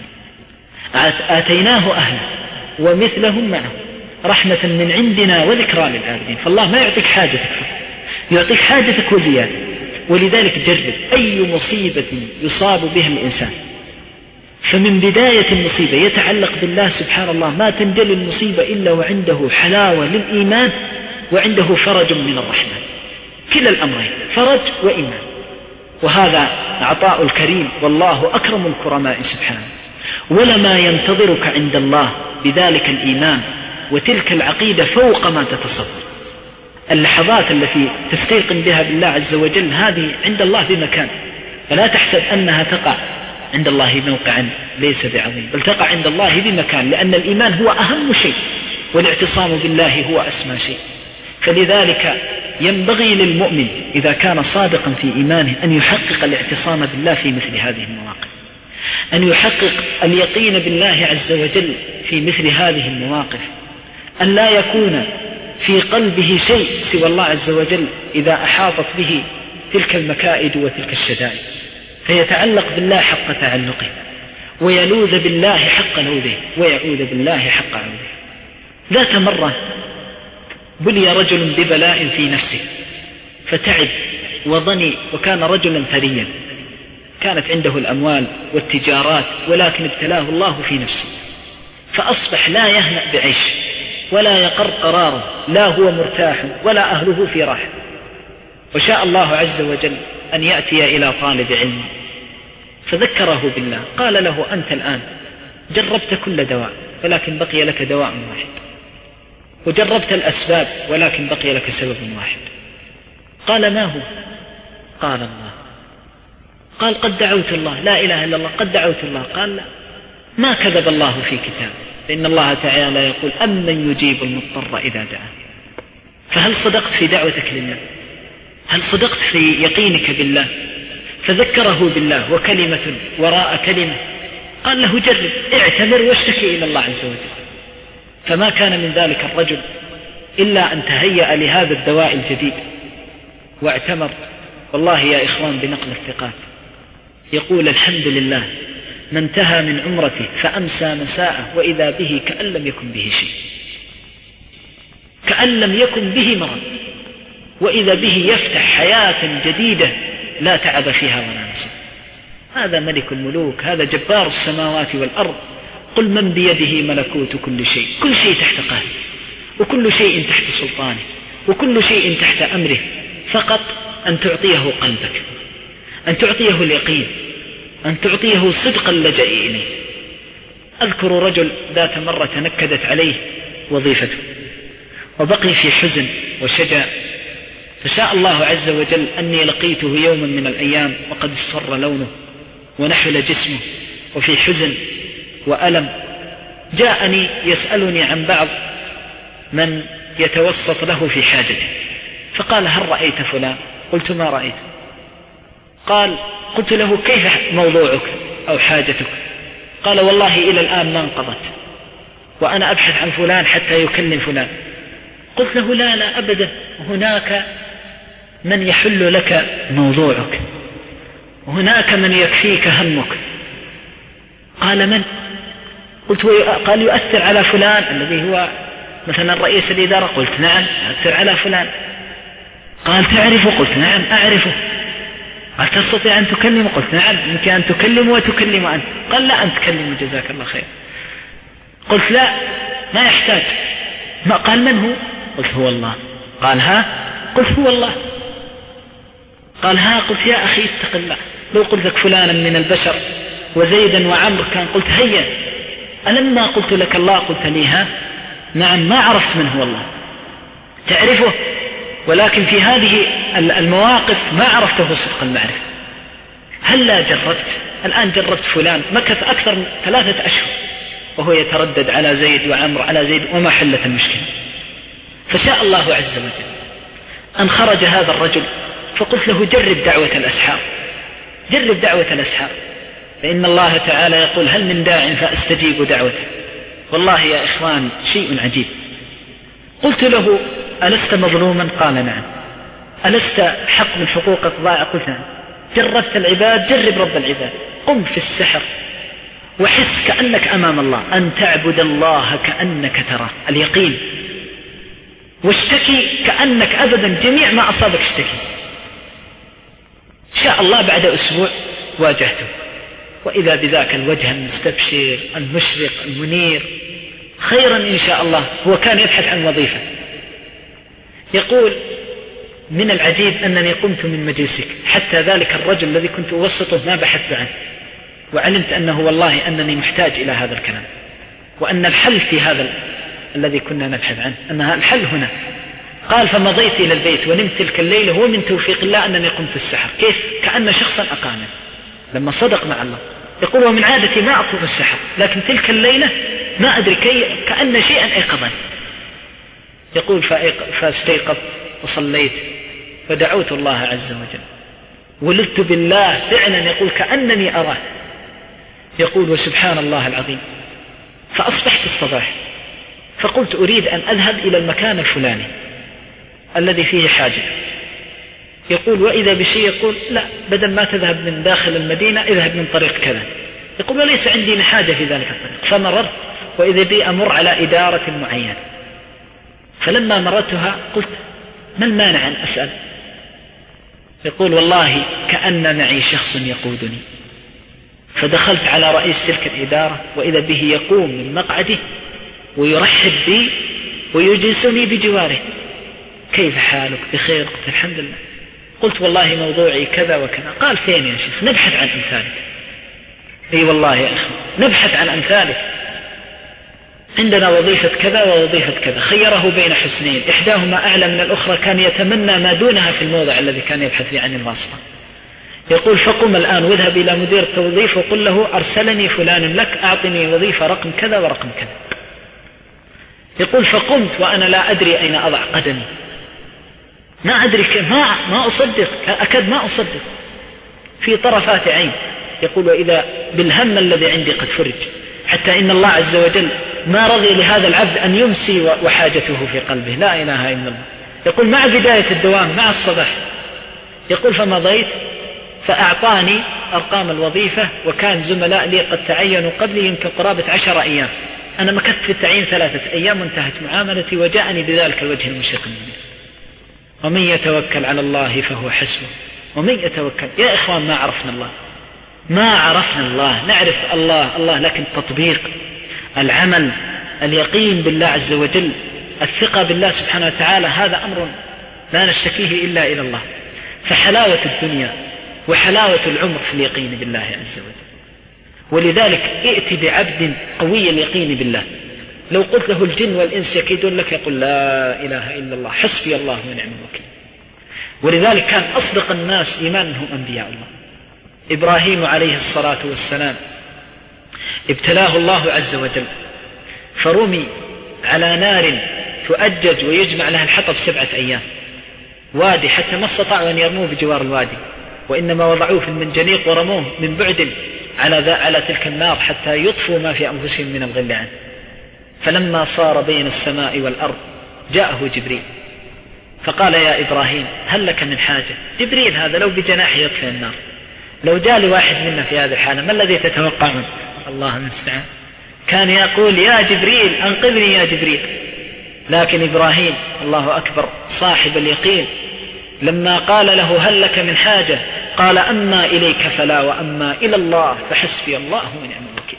Speaker 2: آتيناه أهله ومثلهم معهم رحمة من عندنا وذكرى للعابدين. فالله ما يعطيك حاجتك فقط، يعطيك حاجتك وزيادة. ولذلك جرب أي مصيبة يصاب بها الإنسان، فمن بداية المصيبة يتعلق بالله سبحان الله، ما تنجلي المصيبة إلا وعنده حلاوة للإيمان وعنده فرج من الرحمن. كلا الأمرين، فرج وإيمان. وهذا عطاء الكريم، والله أكرم الكرماء سبحانه. ولما ينتظرك عند الله بذلك الإيمان وتلك العقيدة فوق ما تتصور. اللحظات التي تستيقن بها بالله عز وجل هذه عند الله بمكان، فلا تحسب أنها تقع عند الله موقعا ليس بعظيم، بل تقع عند الله بمكان، لأن الإيمان هو أهم شيء والاعتصام بالله هو أسمى شيء. فلذلك ينبغي للمؤمن إذا كان صادقا في إيمانه أن يحقق الاعتصام بالله في مثل هذه المواقف، أن يحقق اليقين بالله عز وجل في مثل هذه المواقف، أن لا يكون في قلبه شيء سوى الله عز وجل إذا أحاطت به تلك المكائد وتلك الشدائد، فيتعلق بالله حق تعلقه، ويلوذ بالله حق لوذه، ويعوذ بالله حق عوذه. ذات مرة بلي رجل ببلاء في نفسه فتعب وضني، وكان رجلا ثريا، كانت عنده الأموال والتجارات، ولكن ابتلاه الله في نفسه، فأصبح لا يهنأ بعيش ولا يقر قراره، لا هو مرتاح ولا أهله في راحة. وشاء الله عز وجل أن يأتي إلى طالب علم فذكره بالله، قال له: أنت الآن جربت كل دواء ولكن بقي لك دواء واحد، وجربت الأسباب ولكن بقي لك سبب واحد. قال: ما هو؟ قال: الله. قال: قد دعوت الله، لا إله إلا الله، قد دعوت الله. قال: لا، ما كذب الله في كتاب، فإن الله تعالى يقول: أمن يجيب المضطر إذا دعاه. فهل صدقت في دعوتك لله؟ هل صدقت في يقينك بالله؟ فذكره بالله وكلمة وراء كلمة. قال له: جرب، اعتذر واشتكي إلى الله عز وجل. فما كان من ذلك الرجل إلا أن تهيأ لهذا الدواء الجديد واعتمر. والله يا إخوان بنقل الثقات يقول: الحمد لله ما انتهى من عمرته فأمسى مساءه وإذا به كأن لم يكن به شيء، كأن لم يكن به مرض، وإذا به يفتح حياة جديدة لا تعب فيها ولا نصب. هذا ملك الملوك، هذا جبار السماوات والأرض. قل من بيده ملكوت كل شيء، كل شيء تحت قهره، وكل شيء تحت سلطانه، وكل شيء تحت أمره، فقط أن تعطيه قلبك، أن تعطيه اليقين، أن تعطيه صدق اللجأ إليه. أذكر رجل ذات مرة تنكدت عليه وظيفته وبقي في حزن وشجع، فشاء الله عز وجل أني لقيته يوما من الأيام وقد اصفر لونه ونحل جسمه وفي حزن وألم. جاءني يسألني عن بعض من يتوسط له في حاجته، فقال: هل رأيت فلان؟ قلت: ما رأيت. قال: قلت له: كيف موضوعك أو حاجتك؟ قال: والله إلى الآن ما انقضت، وأنا أبحث عن فلان حتى يكلم فلان. قلت له: لا لا أبدا، هناك من يحل لك موضوعك، وهناك من يكفيك همك. قال: من؟ قلت: قال: يؤثر على فلان الذي هو مثلا رئيس الإدارة. قلت: نعم يؤثر على فلان. قال: تعرفه؟ قلت: نعم أعرفه. قال: تستطيع أن تكلمه؟ قلت: نعم يمكن أن تكلمه وتكلم أنت. قال: لا أنت تكلمه جزاك الله خير. قلت: لا ما يحتاج. ما قال: من هو؟ قلت: هو الله. قال: ها؟ قلت: هو الله. قال: ها؟ قلت: يا أخي اتق الله، لو قلت لك فلانا من البشر وزيدا وعمر كان قلت هيا، ألما قلت لك الله قلت لي ها؟ نعم ما عرفت من هو الله. تعرفه، ولكن في هذه المواقف ما عرفته صدق المعرفة. هل لا جربت؟ الآن جربت فلان، مكث أكثر من ثلاثة أشهر وهو يتردد على زيد وعمر على زيد وما حلت المشكلة. فشاء الله عز وجل أن خرج هذا الرجل، فقلت له: جرب دعوة الأسحار، جرب دعوة الأسحار، فإن الله تعالى يقول: هل من داع فأستجيب دعوته. والله يا إخوان شيء عجيب. قلت له: ألست مظلوما؟ قال: نعم. ألست حق من حقوقك ضائع؟ قلت: نعم. جربت العباد؟ جرب رب العباد. قم في السحر وحس كأنك أمام الله، أن تعبد الله كأنك تراه، اليقين. واشتكي كأنك أبدا جميع ما أصابك اشتكي. شاء الله بعد أسبوع واجهته، وإذا بذاك الوجه المستبشر المشرق المنير خيرا إن شاء الله. هو كان يبحث عن وظيفة. يقول: من العجيب أنني قمت من مجلسك، حتى ذلك الرجل الذي كنت أوسطه ما بحثت عنه، وعلمت أنه والله أنني محتاج إلى هذا الكلام، وأن الحل في هذا الذي كنا نبحث عنه، أنها الحل هنا. قال: فمضيت إلى البيت ونمت تلك الليلة، هو من توفيق الله أنني قمت السحر. كيف؟ كأن شخصا أقامه لما صدق مع الله. يقول: ومن عادتي ما أطلب السحر، لكن تلك الليلة ما أدري كي كأن شيئا أيقظني. يقول: فاستيقظت وصليت ودعوت الله عز وجل، ولدت بالله فعلا. يقول: كأنني أراه. يقول: وسبحان الله العظيم، فأصبحت الصباح فقلت: أريد أن أذهب إلى المكان الفلاني الذي فيه حاجة. يقول: وإذا بشيء يقول: لا، بدل ما تذهب من داخل المدينة اذهب من طريق كذا. يقول: وليس عندي حاجة في ذلك الطريق. فمررت وإذا بي أمر على إدارة معينة، فلما مررتها قلت: ما المانع أن أسأل؟ يقول: والله كأن معي شخص يقودني. فدخلت على رئيس تلك الإدارة وإذا به يقوم من مقعده ويرحب بي ويجلسني بجواره. كيف حالك؟ بخير؟ قلت: الحمد لله. قلت: والله موضوعي كذا وكذا. قال: فين يا شيخ؟ نبحث عن أمثالك. أي والله يا أخي نبحث عن أمثالك، عندنا وظيفة كذا ووظيفة كذا. خيره بين حسنين، إحداهما أعلى من الأخرى، كان يتمنى ما دونها في الموضع الذي كان يبحث فيه عن الواسطة. يقول: فقم الآن واذهب إلى مدير التوظيف وقل له: أرسلني فلان لك، أعطني وظيفة رقم كذا ورقم كذا. يقول: فقمت وأنا لا أدري أين أضع قدمي، ما أدري كيف، ما, ما أصدق، أكاد ما أصدق، في طرفات عين. يقول: وإذا بالهم الذي عندي قد فرج، حتى إن الله عز وجل ما رضي لهذا العبد أن يمسي وحاجته في قلبه. لا إله إلا الله. يقول: مع بداية الدوام مع الصباح. يقول: فمضيت فأعطاني أرقام الوظيفة، وكان زملاء لي قد تعينوا قبلي يمكن قرابة عشر أيام. أنا مكثت في التعيين ثلاثة أيام وانتهت معاملتي، وجاءني بذلك الوجه المشرق المنير. ومن يتوكل على الله فهو حسبه ومن يتوكل. يا إخوان ما عرفنا الله، ما عرفنا الله. نعرف الله الله لكن تطبيق العمل، اليقين بالله عز وجل، الثقة بالله سبحانه وتعالى، هذا أمر لا نشتكيه إلا إلى الله. فحلاوة الدنيا وحلاوة العمر في اليقين بالله عز وجل. ولذلك ائت بعبد قوي اليقين بالله، لو قلت له الجن والإنس يكيدون لك يقول: لا إله إلا الله، حسبي الله ونعم الوكيل. ولذلك كان أصدق الناس إيمانا هم أنبياء الله. إبراهيم عليه الصلاة والسلام ابتلاه الله عز وجل فرمي على نار تؤجج ويجمع لها الحطب سبعة أيام، وادي حتى ما استطاعوا أن يرموه بجوار الوادي، وإنما وضعوه في المنجنيق ورموه من بعد على, على تلك النار حتى يطفوا ما في أنفسهم من الغل عنه. فلما صار بين السماء والأرض جاءه جبريل فقال يا إبراهيم هل لك من حاجة؟ جبريل هذا لو بجناح يطفئ النار، لو جاء لواحد منا في هذه الحالة ما الذي تتوقع منه؟ الله المستعان. كان يقول يا جبريل أنقذني يا جبريل. لكن إبراهيم الله أكبر صاحب اليقين لما قال له هل لك من حاجة قال أما إليك فلا وأما إلى الله فحسبي الله ونعم الوكيل.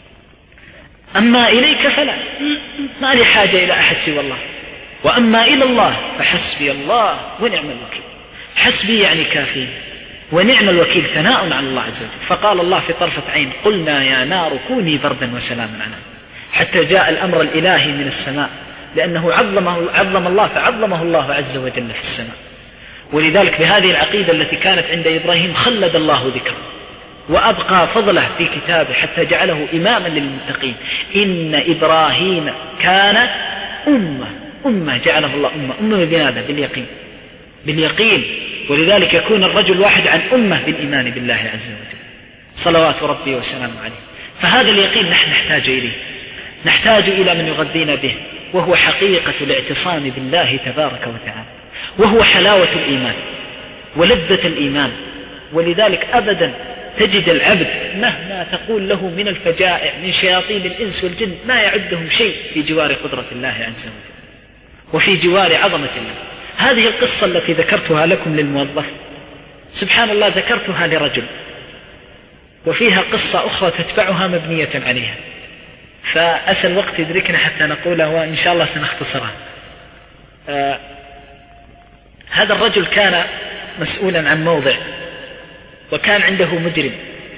Speaker 2: أما إليك فلا، ما لي حاجة إلى أحد سوى الله، وأما إلى الله فحسبي الله ونعم الوكيل. حسبي يعني كافي، ونعم الوكيل ثناء على الله عز وجل. فقال الله في طرفة عين قلنا يا نار كوني بردا وسلاما على، حتى جاء الأمر الإلهي من السماء، لأنه عظمه عظم الله فعظمه الله عز وجل في السماء. ولذلك بهذه العقيدة التي كانت عند إبراهيم خلد الله ذكره وأبقى فضله في كتابه حتى جعله إماما للمتقين. إن إبراهيم كان أمة أمة جعله الله أمة أمة بماذا؟ باليقين باليقين. ولذلك يكون الرجل واحد عن أمة بالإيمان بالله عز وجل صلوات ربي وسلامه عليه. فهذا اليقين نحن نحتاج إليه، نحتاج إلى من يغذينا به، وهو حقيقة الاعتصام بالله تبارك وتعالى، وهو حلاوة الإيمان ولذة الإيمان. ولذلك أبدا تجد العبد مهما تقول له من الفجائع من شياطين الإنس والجن ما يعدهم شيء في جوار قدرة الله عز وجل وفي جوار عظمة الله. هذه القصة التي ذكرتها لكم للموظف سبحان الله ذكرتها لرجل، وفيها قصة أخرى تتبعها مبنية عليها، فأسأل الوقت يدركنا حتى نقولها وإن شاء الله سنختصرها. آه هذا الرجل كان مسؤولا عن موضع وكان عنده مجرم،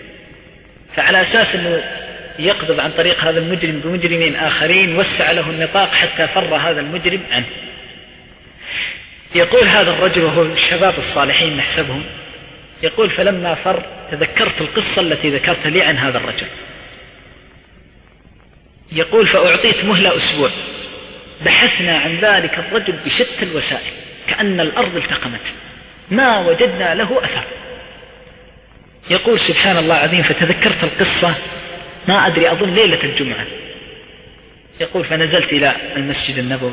Speaker 2: فعلى أساس أنه يقبض عن طريق هذا المجرم بمجرمين آخرين وسع له النطاق حتى فر هذا المجرم عنه. يقول هذا الرجل وهو الشباب الصالحين نحسبهم، يقول فلما فر تذكرت القصة التي ذكرت لي عن هذا الرجل. يقول فأعطيت مهلة أسبوع، بحثنا عن ذلك الرجل بشتى الوسائل كأن الأرض التقمت ما وجدنا له أثر. يقول سبحان الله العظيم فتذكرت القصة ما أدري أظن ليلة الجمعة. يقول فنزلت إلى المسجد النبوي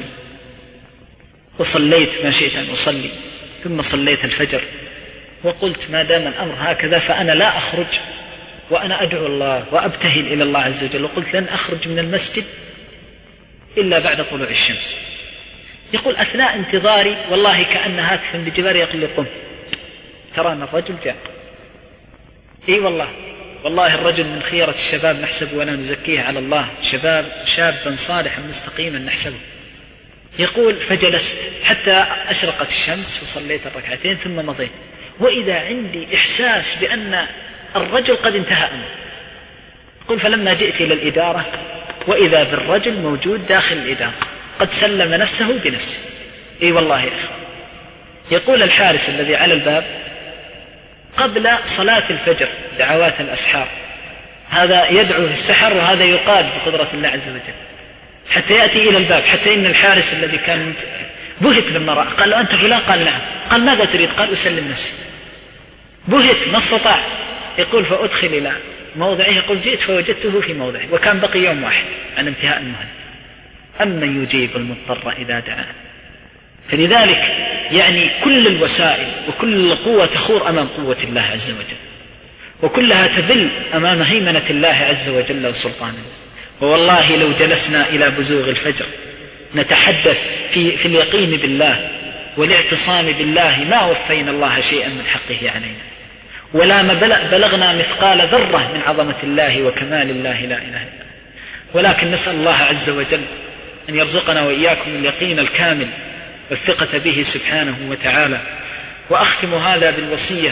Speaker 2: وصليت ما شئت أن أصلي، ثم صليت الفجر وقلت ما دام الأمر هكذا فأنا لا أخرج وأنا أدعو الله وأبتهل إلى الله عز وجل، وقلت لن أخرج من المسجد إلا بعد طلوع الشمس. يقول أثناء انتظاري والله كأن هاتفا بجباري يقول لي قم ترى أن الرجل جاء. إي والله والله الرجل من خيرة الشباب نحسب ولا نزكيه على الله، شباب شابا صالحا مستقيما نحسبه. يقول فجلست حتى أشرقت الشمس وصليت الركعتين ثم مضيت، وإذا عندي إحساس بأن الرجل قد انتهى أمره. يقول فلما جئت إلى الإدارة وإذا بالرجل موجود داخل الإدارة قد سلم نفسه بنفسه. إي والله يا أخي. يقول الحارس الذي على الباب قبل صلاة الفجر دعوات الأسحار، هذا يدعو في السحر وهذا يقاد بقدرة الله عز وجل حتى يأتي إلى الباب، حتى إن الحارس الذي كان بهت لما رأى قال له أنت فلان؟ قال نعم. قال ماذا تريد؟ قال أسلم نفسي. بهت ما استطاع. يقول فأدخل إلى موضعه، يقول جئت فوجدته في موضعه وكان بقي يوم واحد عن انتهاء المهلة. أمن يجيب المضطر إذا دعاه. فلذلك يعني كل الوسائل وكل القوة تخور أمام قوة الله عز وجل، وكلها تذل أمام هيمنة الله عز وجل وسلطانه. والله لو جلسنا إلى بزوغ الفجر نتحدث في, في اليقين بالله والاعتصام بالله ما وفينا الله شيئا من حقه علينا، ولا ما بلغنا مثقال ذرة من عظمة الله وكمال الله لا إله إلا الله. ولكن نسأل الله عز وجل أن يرزقنا وإياكم اليقين الكامل والثقة به سبحانه وتعالى. وأختم هذا بالوصية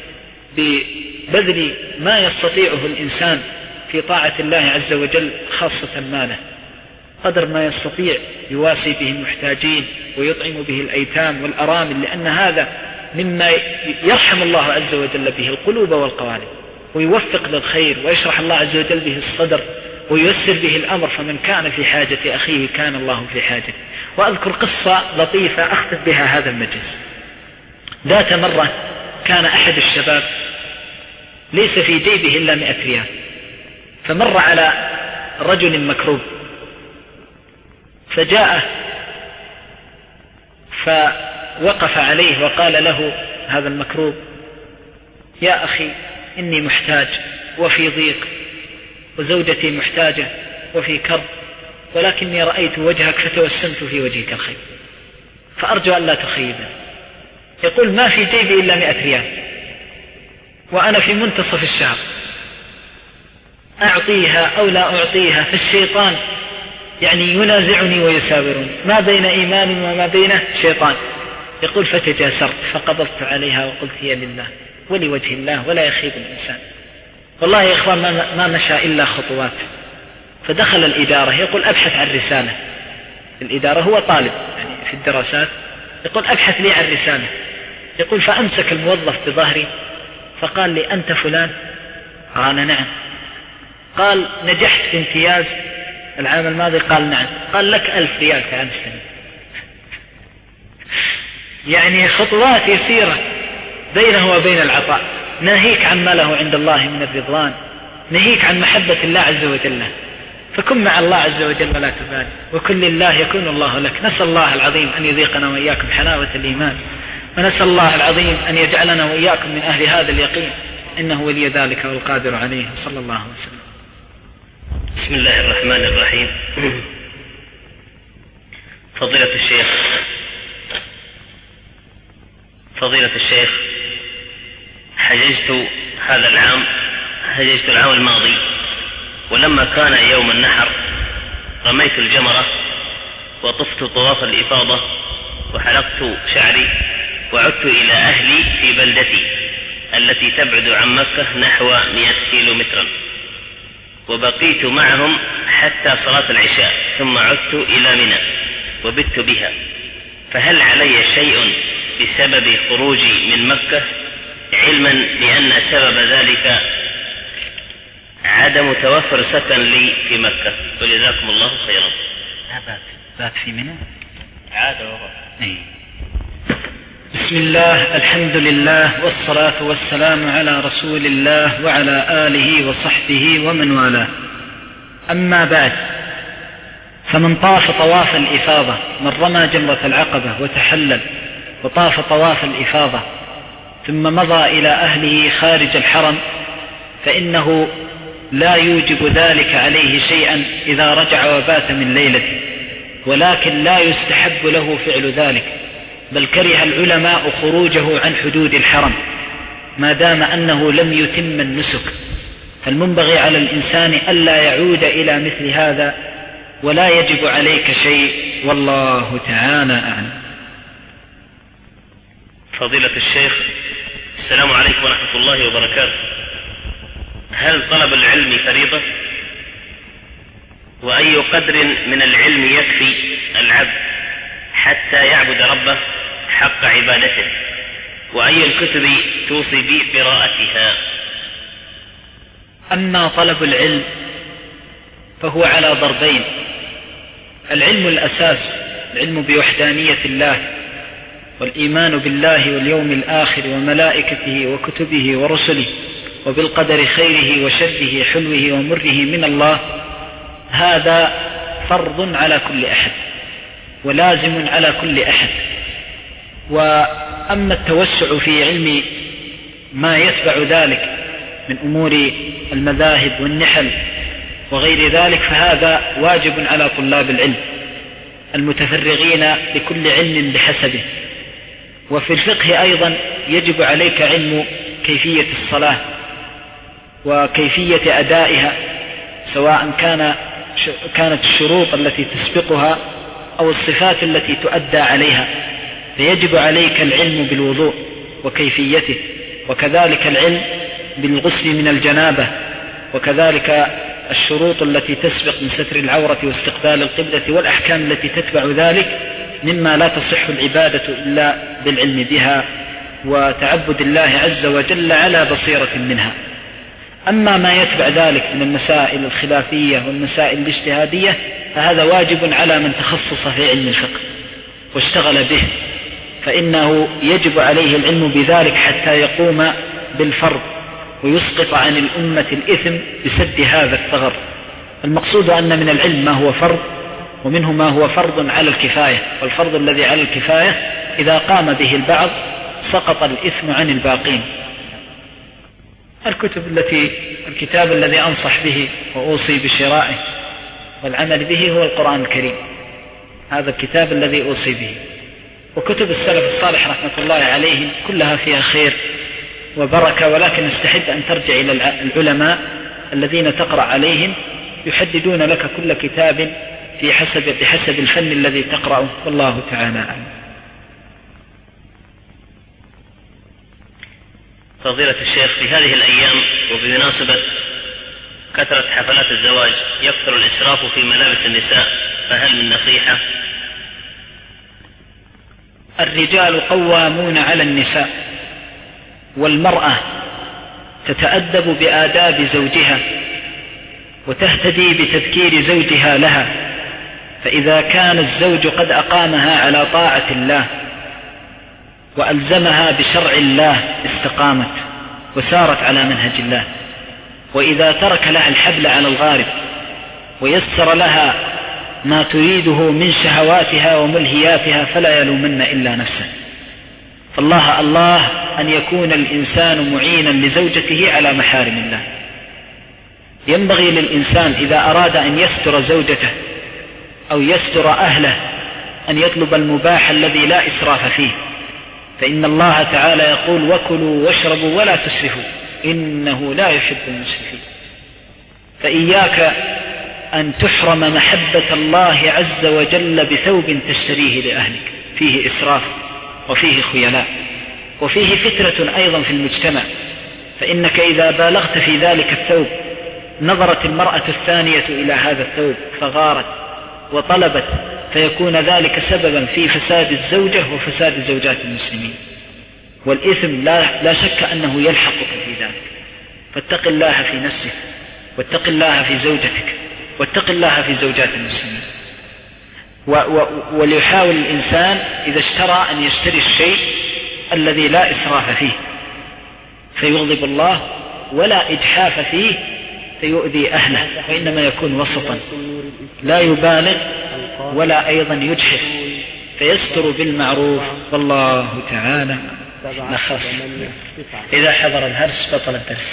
Speaker 2: ببذل ما يستطيعه الإنسان في طاعة الله عز وجل، خاصة ماله قدر ما يستطيع يواسي به المحتاجين ويطعم به الأيتام والأرامل، لأن هذا مما يرحم الله عز وجل به القلوب والقوالب. ويوفق للخير ويشرح الله عز وجل به الصدر وييسر به الأمر، فمن كان في حاجة أخيه كان الله في حاجة. وأذكر قصة لطيفة أختم بها هذا المجلس. ذات مرة كان أحد الشباب ليس في جيبه إلا مئة ريال، فمر على رجل مكروب فجاءه فوقف عليه وقال له هذا المكروب: يا أخي إني محتاج وفي ضيق، وزوجتي محتاجة وفي كرب، ولكني رأيت وجهك فتوسمت في وجهك الخير، فأرجو أن لا تخيبني. يقول: ما في جيبي إلا مئة ريال وأنا في منتصف الشهر، أعطيها أو لا أعطيها فالشيطان يعني ينازعني ويساورني، ما بين إيمان وما بين شيطان. يقول: فتجاسرت فقبضت عليها وقلت: هي لله ولوجه الله ولا يخيب الإنسان. والله يا إخوان ما مشى إلا خطوات، فدخل الإدارة. يقول: أبحث عن رسالة. الإدارة هو طالب يعني في الدراسات. يقول: أبحث لي عن رسالة. يقول: فأمسك الموظف بظهري فقال لي: أنت فلان؟ قال: نعم. قال: نجحت بامتياز العام الماضي؟ قال: نعم. قال: لك ألف ريال كعام السنة. يعني خطوات يسيرة بينه وبين العطاء، ناهيك عن ما له عند الله من الرضوان، ناهيك عن محبة الله عز وجل. فكن مع الله عز وجل ولا تبالي، وكن لله يكون الله لك. نسأل الله العظيم أن يذيقنا وإياكم حلاوة الإيمان، ونسأل الله العظيم أن يجعلنا وإياكم من أهل هذا اليقين، إنه ولي ذلك والقادر عليه. صلى الله وسلم.
Speaker 3: بسم الله الرحمن الرحيم. فضيلة الشيخ فضيلة الشيخ حججت هذا العام حججت العام الماضي، ولما كان يوم النحر رميت الجمرة وطفت طواف الإفاضة وحلقت شعري وعدت إلى أهلي في بلدتي التي تبعد عن مكة نحو مئة كيلو مترا، وبقيت معهم حتى صلاة العشاء، ثم عدت إلى منى وبت بها. فهل علي شيء بسبب خروجي من مكة، علما بأن سبب ذلك عدم توفر سكن لي في مكة؟ وجزاكم الله خيرا.
Speaker 2: لا بات بات في منى
Speaker 3: عاد وغير.
Speaker 2: أي. بسم الله، الحمد لله، والصلاة والسلام على رسول الله وعلى آله وصحبه ومن والاه. أما بعد، فمن طاف طواف الإفاضة، من رمى جمرة العقبة وتحلل وطاف طواف الإفاضة ثم مضى إلى أهله خارج الحرم، فإنه لا يوجب ذلك عليه شيئا إذا رجع وبات من ليلته، ولكن لا يستحب له فعل ذلك، بل كره العلماء خروجه عن حدود الحرم ما دام أنه لم يتم النسك. فالمنبغي على الإنسان ألا يعود إلى مثل هذا، ولا يجب عليك شيء، والله تعالى أعلم.
Speaker 3: فضيلة الشيخ، السلام عليكم ورحمة الله وبركاته. هل طلب العلم فريضة؟ وأي قدر من العلم يكفي العبد حتى يعبد ربه حق عبادته؟ وأي الكتب توصي بقراءتها؟
Speaker 2: أما طلب العلم فهو على ضربين: العلم الأساس، العلم بوحدانية الله والإيمان بالله واليوم الآخر وملائكته وكتبه ورسله وبالقدر خيره وشره حلوه ومره من الله، هذا فرض على كل أحد ولازم على كل أحد. وأما التوسع في علم ما يتبع ذلك من أمور المذاهب والنحل وغير ذلك، فهذا واجب على طلاب العلم المتفرغين لكل علم بحسبه. وفي الفقه أيضا يجب عليك علم كيفية الصلاة وكيفية أدائها، سواء كان كانت الشروط التي تسبقها أو الصفات التي تؤدى عليها، فيجب عليك العلم بالوضوء وكيفيته، وكذلك العلم بالغسل من الجنابة، وكذلك الشروط التي تسبق من ستر العورة واستقبال القبلة والأحكام التي تتبع ذلك، مما لا تصح العبادة إلا بالعلم بها وتعبد الله عز وجل على بصيرة منها. أما ما يتبع ذلك من المسائل الخلافية والمسائل الاجتهادية فهذا واجب على من تخصص في علم الفقه واشتغل به، فإنه يجب عليه العلم بذلك حتى يقوم بالفرض ويسقط عن الأمة الإثم بسد هذا الثغر. المقصود أن من العلم ما هو فرض ومنه ما هو فرض على الكفاية، والفرض الذي على الكفاية إذا قام به البعض سقط الإثم عن الباقين. الكتب التي الكتاب الذي أنصح به وأوصي بشرائه والعمل به هو القرآن الكريم، هذا الكتاب الذي أوصي به. وكتب السلف الصالح رحمة الله عليهم كلها فيها خير وبركة، ولكن استحب أن ترجع إلى العلماء الذين تقرأ عليهم يحددون لك كل كتاب في حسب بحسب الفن الذي تقرأه، والله تعالى أعلم.
Speaker 3: فضيلة الشيخ، في هذه الأيام وبمناسبة كثرة حفلات الزواج يكثر الإسراف في ملابس النساء، فهل من نصيحة؟
Speaker 2: الرجال قوامون على النساء، والمرأة تتأدب بآداب زوجها وتهتدي بتذكير زوجها لها، فإذا كان الزوج قد أقامها على طاعة الله وألزمها بشرع الله استقامت وسارت على منهج الله، وإذا ترك لها الحبل على الغارب ويسر لها ما تريده من شهواتها وملهياتها فلا يلومن إلا نفسه. فالله الله أن يكون الإنسان معينا لزوجته على محارم الله. ينبغي للإنسان إذا أراد أن يستر زوجته أو يستر أهله أن يطلب المباح الذي لا إسراف فيه، فإن الله تعالى يقول: وكلوا واشربوا ولا تسرفوا إنه لا يحب المسرفين. فإياك أن تحرم محبة الله عز وجل بثوب تشتريه لأهلك، فيه إسراف وفيه خيلاء وفيه فترة أيضا في المجتمع، فإنك إذا بالغت في ذلك الثوب نظرت المرأة الثانية إلى هذا الثوب فغارت وطلبت، فيكون ذلك سببا في فساد الزوجة وفساد زوجات المسلمين، والإثم لا, لا شك أنه يلحقك في ذلك. فاتق الله في نفسك، واتق الله في زوجتك، واتق الله في زوجات المسلمين. و و وليحاول الإنسان إذا اشترى أن يشتري الشيء الذي لا إسراف فيه فيغضب الله، ولا إجحاف فيه فيؤذي أهله، وإنما يكون وسطا لا يبالغ ولا أيضا يجحف، فيستر بالمعروف، والله تعالى نخاف. إذا حضر الهرس بطل الدرس.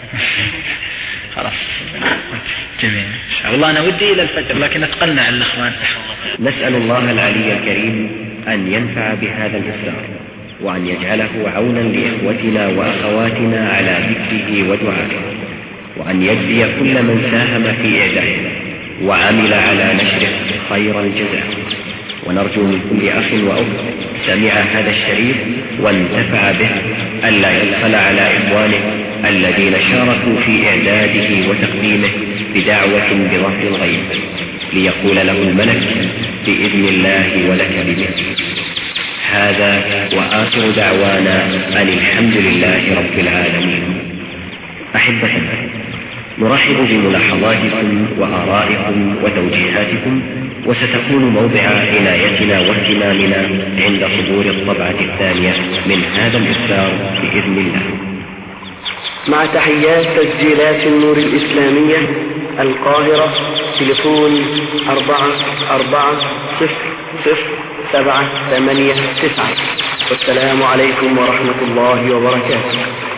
Speaker 2: خلاص جميل. والله أنا ودي إلى الفجر لكن أتقنع على الأخوان.
Speaker 4: نسأل الله العلي الكريم أن ينفع بهذا الإصدار، وأن يجعله عونا لإخوتنا وأخواتنا على ذكره ودعائه، وأن يجزي كل من ساهم في إعداده وعمل على نشره خير الجزاء. ونرجو من كل أخ وأخت سمع هذا الشريف وانتفع به ألا يبخل على إخوانه الذين شاركوا في إعداده وتقديمه بدعوة بظهر الغيب، ليقول له الملك بإذن الله ولك بمثله. هذا وآخر دعوانا أن الحمد لله رب العالمين. أحبتنا، نرحب بملاحظاتكم وآرائكم وتوجيهاتكم، وستكون موضع عنايتنا واهتمامنا عند صدور الطبعة الثانية من هذا الإصدار بإذن الله.
Speaker 1: مع تحيات تسجيلات النور الإسلامية القاهرة، تليفون أربعة أربعة صفر صفر سبعة ثمانية تسعة. والسلام عليكم ورحمة الله وبركاته.